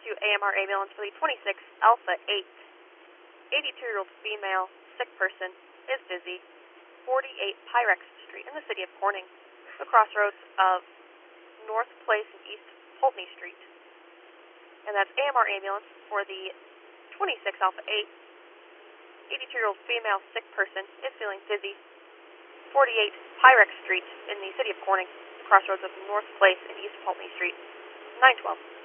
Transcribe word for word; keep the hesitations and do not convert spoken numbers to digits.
to A M R ambulance for the twenty-six Alpha eight. eighty-two-year-old female, sick person, is busy. forty-eight Pyrex Street in the city of Corning, the crossroads of North Place and East Pulteney Street. And that's A M R ambulance for the twenty-six Alpha eight. eighty-two-year-old female, sick person, is feeling dizzy. forty-eight Pyrex Street in the city of Corning, the crossroads of North Place and East Pulteney Street. nine twelve.